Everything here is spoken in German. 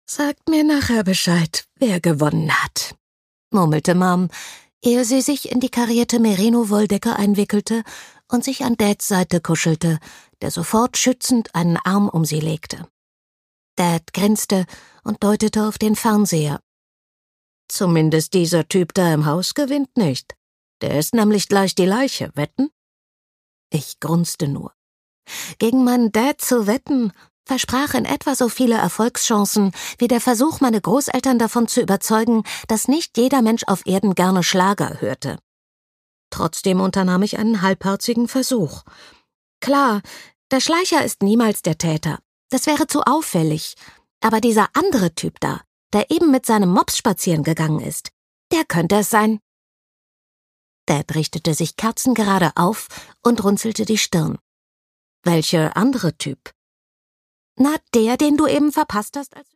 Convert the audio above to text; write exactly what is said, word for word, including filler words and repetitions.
Sagt mir nachher Bescheid, wer gewonnen hat, murmelte Mom, ehe sie sich in die karierte Merino-Wolldecke einwickelte und sich an Dads Seite kuschelte, der sofort schützend einen Arm um sie legte. Dad grinste und deutete auf den Fernseher. Zumindest dieser Typ da im Haus gewinnt nicht. Der ist nämlich gleich die Leiche, wetten? Ich grunzte nur. Gegen meinen Dad zu wetten, versprach in etwa so viele Erfolgschancen, wie der Versuch, meine Großeltern davon zu überzeugen, dass nicht jeder Mensch auf Erden gerne Schlager hörte. Trotzdem unternahm ich einen halbherzigen Versuch. Klar, der Schleicher ist niemals der Täter. Das wäre zu auffällig. Aber dieser andere Typ da, der eben mit seinem Mops spazieren gegangen ist, der könnte es sein. Dad richtete sich kerzengerade auf und runzelte die Stirn. Welcher andere Typ? Na, der, den du eben verpasst hast, als